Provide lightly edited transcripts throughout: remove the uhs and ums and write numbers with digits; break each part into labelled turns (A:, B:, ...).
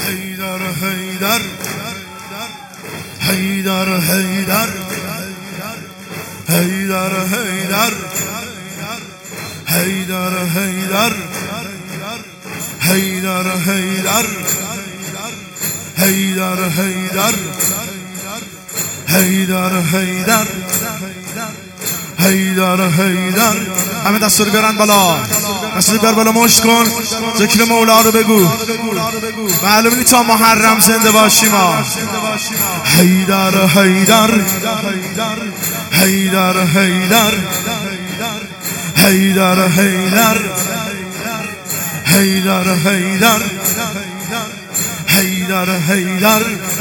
A: حیدر حیدر حیدر حیدر حیدر حیدر حیدر حیدر حیدر حیدر حیدر حیدر حیدر حیدر حیدر حیدر. همه دستور بیارن بالا، دستور بیار بالا، مشت کن، ذکر مولا رو بگو. معلوم نیست تا محرم زنده باشیم. حیدر حیدر حیدر حیدر حیدر حیدر حیدر حیدر حیدر حیدر.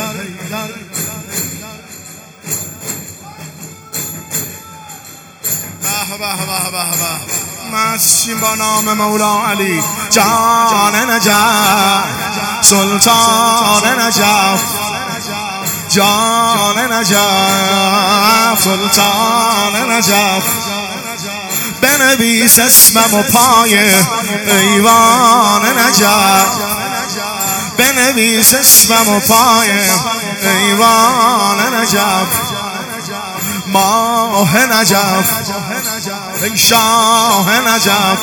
A: ماشیم با نام مولا علی جان نجف سلطان نجف جان نجف سلطان نجف. بنویس اسمم و پای ایوان نجف، بنویس اسمم و پای ایوان نجف. ماه نجف ای شاه نجف،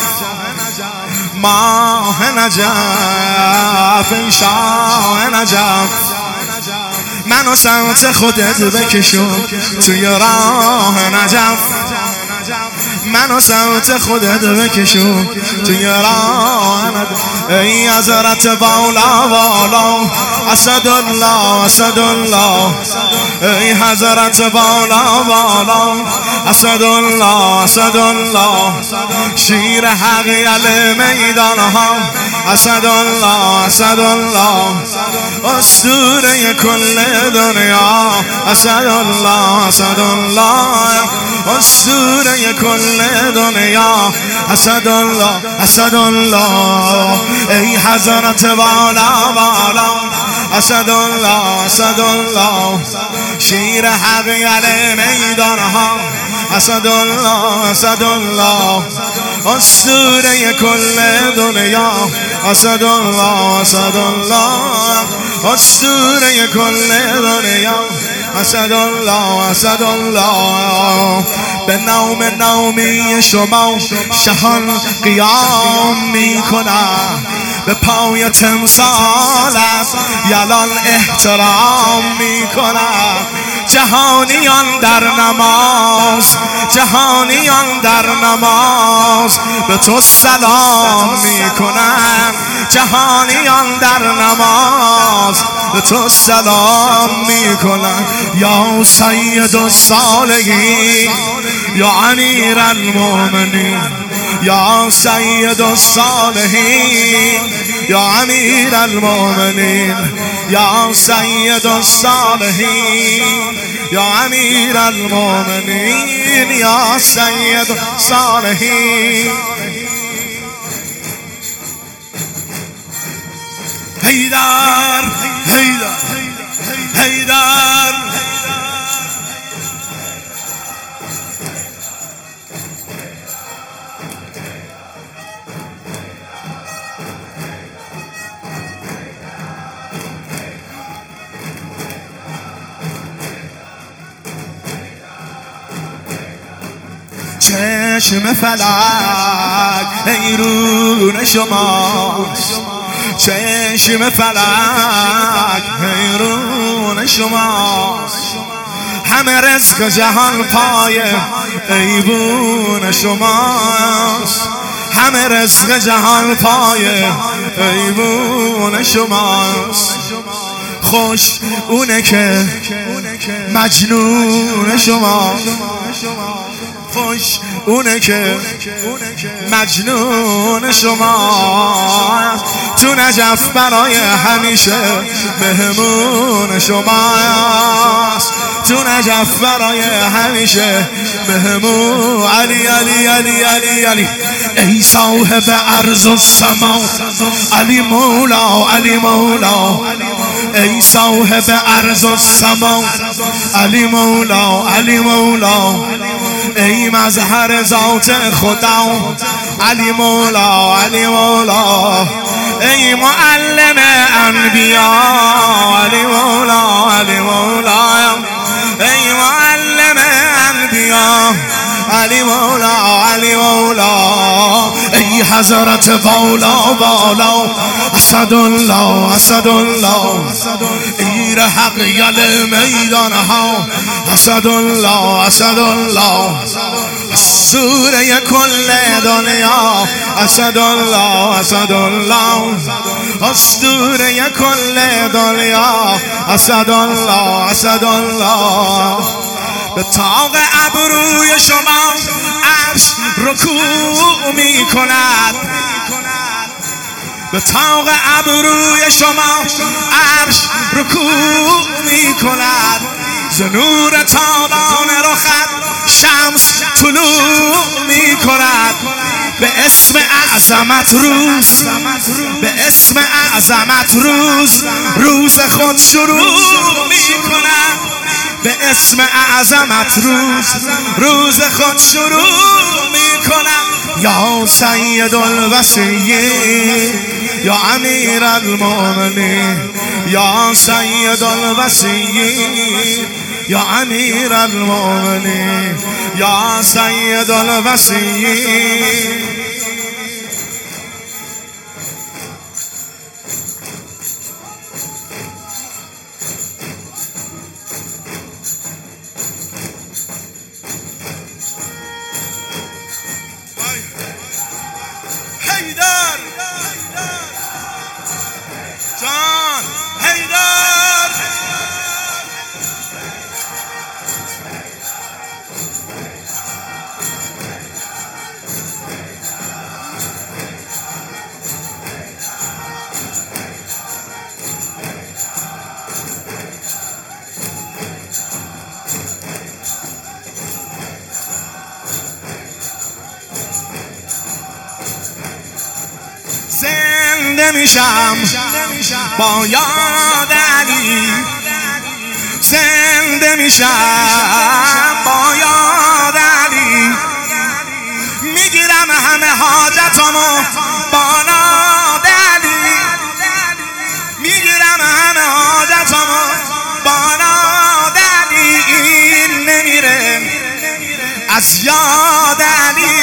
A: ماه نجف ای شاه نجف. منو سمت خودت بکشون توی راه نجف، منو سمت خودت بکشون توی راه نجف. ای حضرت بالا بالا اسد الله اسد الله، ای حضرت بالا بالا اسد الله اسد الله. شیر حق یل میدان ها اسد الله اسد الله. اسطوره کل دنیا اسد الله اسد الله. اسطوره کل دنیا اسد الله اسد الله. ای حضرت بالا بالا اسد الله اسد الله. شیر حق یل میدان ها اسد الله اسد الله. اسطوره کل دنیا اسد الله اسد الله. اسطوره کل دنیا اسد الله اسد الله. به نام نامی شما شهان قیام می کنم، به پای تمثالت یلان احترام می کنم. جهانیان در نماز، جهانیان در نماز به تو سلام می کنم. جهانیان در نماز به تو سلام می کنم. یا سید الصالحین یا امیر المؤمنین، یا سید الصالحین یا امیر المؤمنین، یا سید الصالحین یا امیر المؤمنین، یا سید الصالحین. حیدر حیدر حیدر. چشم فلک حیرون شماست، چشم فلک حیرون شماست. همه رزق جهان پای ایوون شماست، همه رزق جهان پای ایوون شماست. خوش اونه که مجنون شما، خوش اونه که مجنون شما. تو نجف برای همیشه مهمون شماست، تو نجف برای همیشه مهمون. علی علی علی علی علی. ای صاحب ارض و سما علی مولا علی مولا. ای صاحب ارض و سما علی مولا علی مولا. ای مظهر ذات خدا علی مولا علی مولا. ای معلم انبیا علی مولا علی مولا ای معلم انبیا علی مولا علی مولا ای حضرت بالا بالا اسد الله اسد الله ایر حق یل میدان ها اسد الله اسد الله سوره کل دنیا اسد الله اسد الله اسطوره کل دنیا اسد الله اسد الله به طاق ابروی شما عرش رکوع می کند به طاق ابروی شما عرش رکوع می کند ز نور تابان رخت شمس طلوع می کند به اسم اعظمت روز به اسم اعظمت روز خود شروع می کند به اسم اعظمت روز خود شروع می کنم یا سید الوصیین یا امیر المؤمنین یا سید الوصیین یا امیر المؤمنین یا سید الوصیین جان حیدر زنده میشم با یاد علی زنده میشم با یاد علی میگیرم همه حاجتمو با ناد علی میگیرم همه حاجتمو با ناد علی نمیره از یاد علی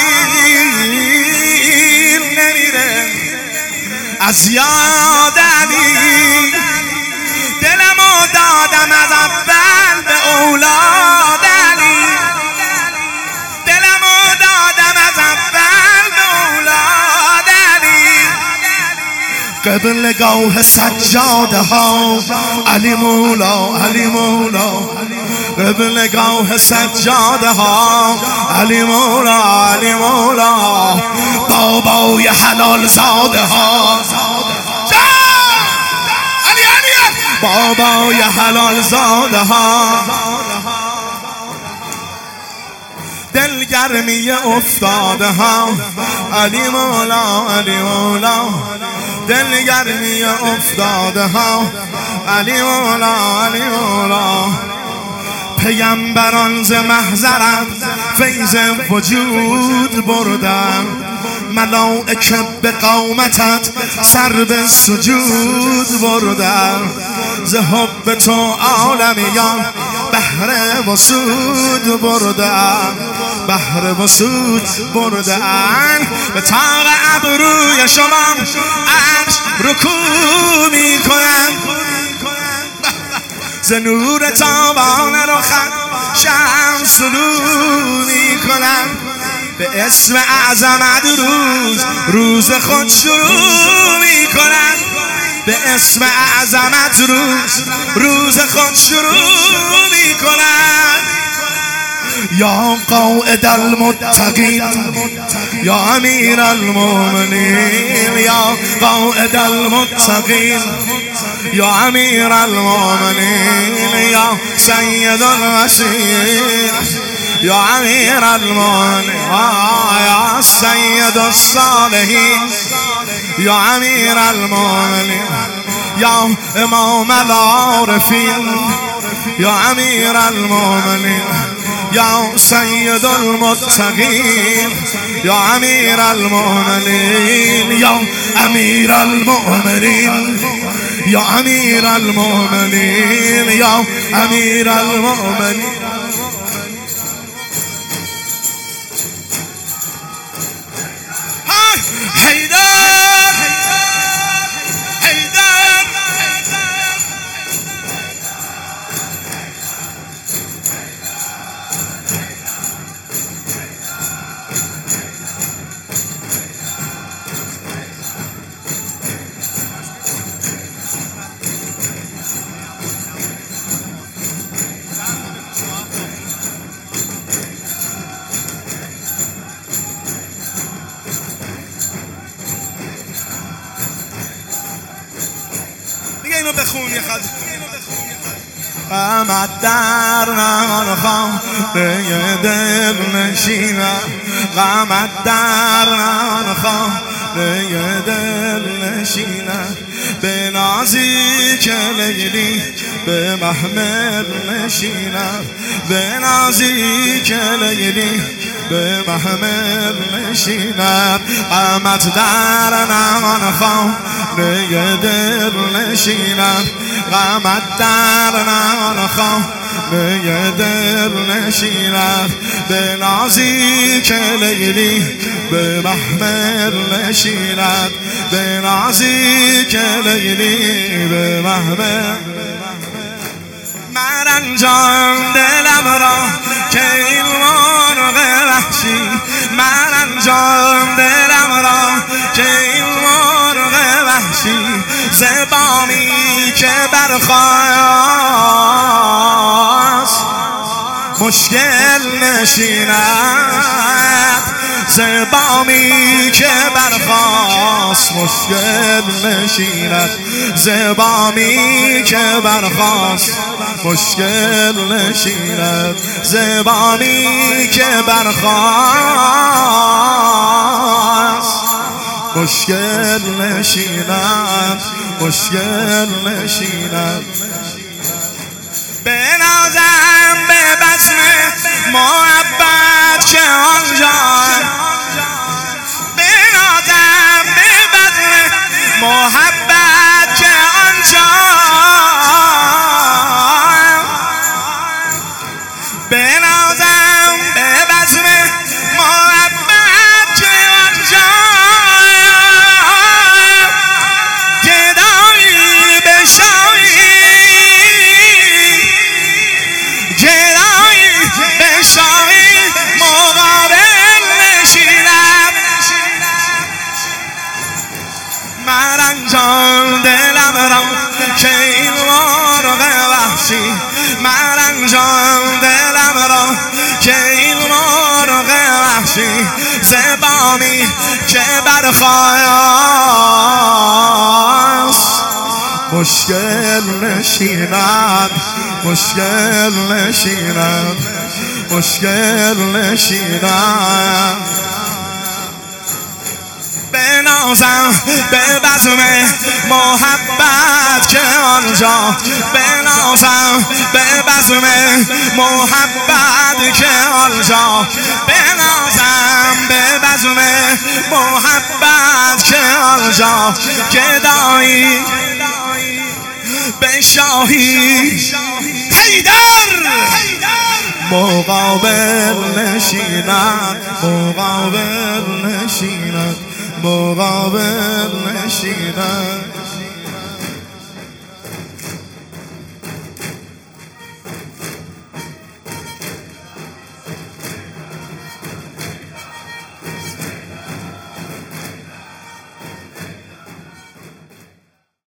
A: نمیره از یاد علی دلمو دادم از اول به اولاد علی دلمو دادم از اول به اولاد علی قبل گاه سجاده ها علی مولا علی مولا قبل گاه سجاده ها علی مولا علی مولا بابای حلال زاده ها علی علی بابای حلال زاده ها دلگرمی افتاده ها علی مولا علی مولا دلگرمی افتاده ها علی مولا علی مولا پیامبران ز محضرت فیض وجود بردن ملائکه به قامتت سر به سجود بردن ز حب تو عالمیان بهر وسود بردن بهر وسود بردن به طاق ابروی شما عرش رکوع می کنند ز نور تابان رخت شمس طلوع می کنند به اسم اعظمت روز خود شروع می کنند به اسم اعظمت روز خود شروع می کنند یا قائد المتقین یا امیر المؤمنین یا قائد المتقین یا امیر المؤمنین یا سید الوصیین یا امیر المؤمنین یا سید الصالحین یا امیر المؤمنین یا امام العارفین یا امیر المؤمنین یا سید المتقین یا امیر المؤمنین یا امیر المؤمنین یا امیر المؤمنین یا امیر المؤمنین.
B: اینو بخون یه خد
A: غمت در نخوام به دل نشینم، غمت در نخوام به دل نشینم، به نازی که لیلی به محمل نشینم، به نازی که لیلی به محمل نشینم، غمت در نخوام به دل نشینم، غمت در نخوام به دل نشینم، به نازی که لیلی به محمل نشینم، به نازی که لیلی به محمل. مرنجان دلم را که این مرغ وحشی، مرنجان دلم را که این مرغ وحشی، زبامی که برخاست مشکل نشیند، زبامی که برخاست مشکل نشیند، زبامی که برخاست مشکل نشیند، زبامی که برخاست مشکل نشیند، مشکل نشیند.
B: بنازم به بزم محبت که آنجا، بنازم به بزم محبت که آنجا، بنازم به بزم محبت که آنجا، گدایی بشایی مقابل نشینم. مرنجان دلم را که این مرغ وحشی، مرنجان دلم را که این مرغ وحشی، زبامی که برخاست
A: مشکل نشیند، مشکل نشیند، مشکل نشیند.
B: بنازم به بزم محبت که آنجا، بنازم به بزم محبت که آنجا، بنازم به بزم محبت که آنجا، گدایی به شاهی حیدر
A: مقابل نشیند، مقابل نشیند، مقابل نشیند.